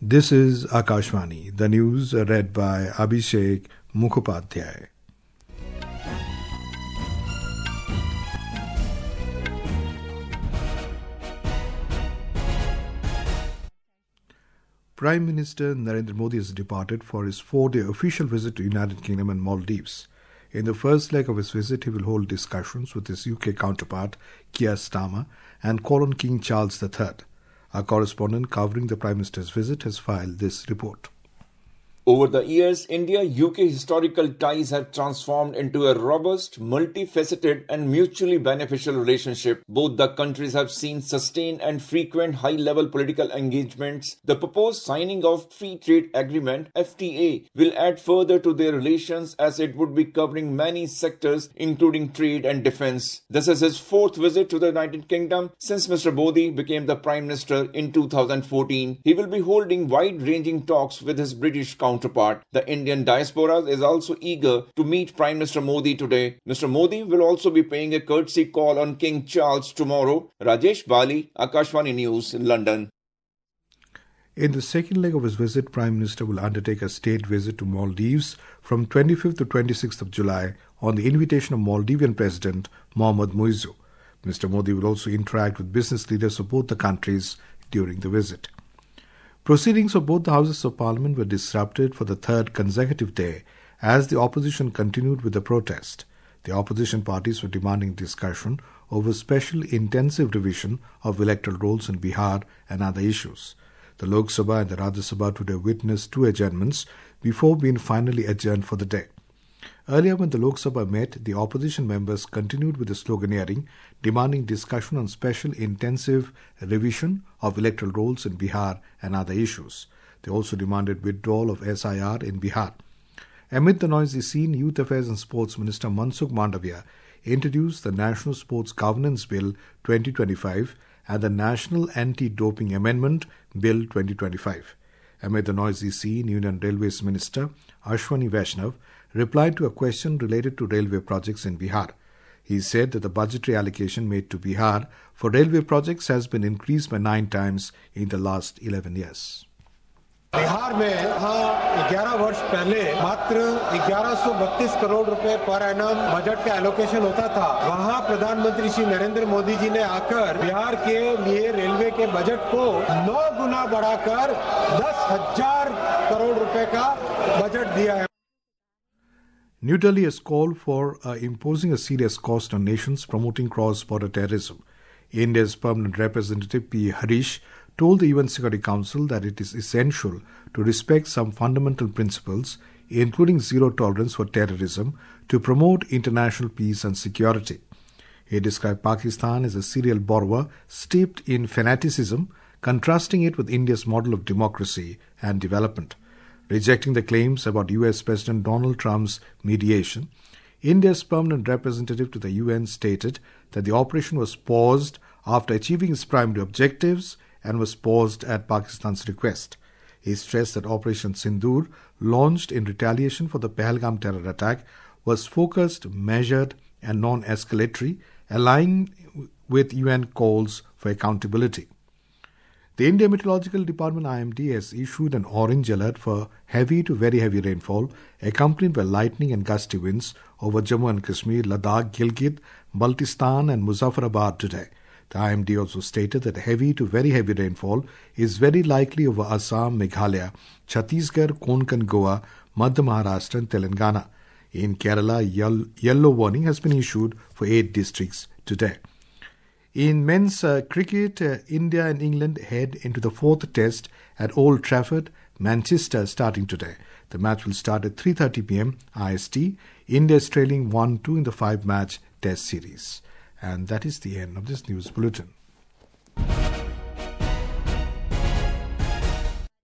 This is Akashvani, the news read by Abhishek Mukhopadhyay. Prime Minister Narendra Modi has departed for his 4-day official visit to United Kingdom and Maldives. In the first leg of his visit, he will hold discussions with his UK counterpart, Keir Starmer, and call on King Charles III. Our correspondent covering the Prime Minister's visit has filed this report. Over the years, India-UK historical ties have transformed into a robust, multifaceted and mutually beneficial relationship. Both the countries have seen sustained and frequent high-level political engagements. The proposed signing of Free Trade Agreement (FTA) will add further to their relations as it would be covering many sectors including trade and defence. This is his 4th visit to the United Kingdom since Mr. Modi became the Prime Minister in 2014. He will be holding wide-ranging talks with his British counterpart. The Indian diaspora is also eager to meet Prime Minister Modi today. Mr. Modi will also be paying a courtesy call on King Charles tomorrow. Rajesh Bali, Akashvani News, London. In the second leg of his visit, Prime Minister will undertake a state visit to Maldives from 25th to 26th of July on the invitation of Maldivian President Mohamed Muizzu. Mr. Modi will also interact with business leaders of both the countries during the visit. Proceedings of both the Houses of Parliament were disrupted for the third consecutive day as the opposition continued with the protest. The opposition parties were demanding discussion over special intensive revision of electoral rolls in Bihar and other issues. The Lok Sabha and the Rajya Sabha today witnessed 2 adjournments before being finally adjourned for the day. Earlier, when the Lok Sabha met, the opposition members continued with the sloganeering, demanding discussion on special intensive revision of electoral rolls in Bihar and other issues. They also demanded withdrawal of SIR in Bihar. Amid the noisy scene, Youth Affairs and Sports Minister Mansukh Mandavia introduced the National Sports Governance Bill 2025 and the National Anti-Doping Amendment Bill 2025. Amid the noisy scene, Union Railways Minister Ashwani Vaishnav replied to a question related to railway projects in Bihar. He said that the budgetary allocation made to Bihar for railway projects has been increased by 9 times in the last 11 years. Bihar में 11 वर्ष पहले मात्र 1132 करोड़ रुपए per annum budget का allocation होता था। वहां प्रधानमंत्री श्री नरेंद्र मोदी जी ने आकर बिहार के लिए रेलवे के बजट को 9 गुना बढ़ाकर 10,000 करोड़ रुपए का बजट दिया है। New Delhi has called for imposing a serious cost on nations promoting cross-border terrorism. India's permanent representative P. Harish told the UN Security Council that it is essential to respect some fundamental principles, including zero tolerance for terrorism, to promote international peace and security. He described Pakistan as a serial borrower steeped in fanaticism, contrasting it with India's model of democracy and development. Rejecting the claims about US President Donald Trump's mediation, India's permanent representative to the UN stated that the operation was paused after achieving its primary objectives and was paused at Pakistan's request. He stressed that Operation Sindoor, launched in retaliation for the Pahalgam terror attack, was focused, measured and non-escalatory, aligning with UN calls for accountability. The India Meteorological Department IMD has issued an orange alert for heavy to very heavy rainfall accompanied by lightning and gusty winds over Jammu and Kashmir, Ladakh, Gilgit, Baltistan and Muzaffarabad today. The IMD also stated that heavy to very heavy rainfall is very likely over Assam, Meghalaya, Chhattisgarh, Konkan, Goa, Madhya Maharashtra and Telangana. In Kerala, yellow warning has been issued for 8 districts today. In men's cricket, India and England head into the 4th test at Old Trafford, Manchester, starting today. The match will start at 3:30 p.m. IST. India is trailing 1-2 in the 5-match test series. And that is the end of this news bulletin.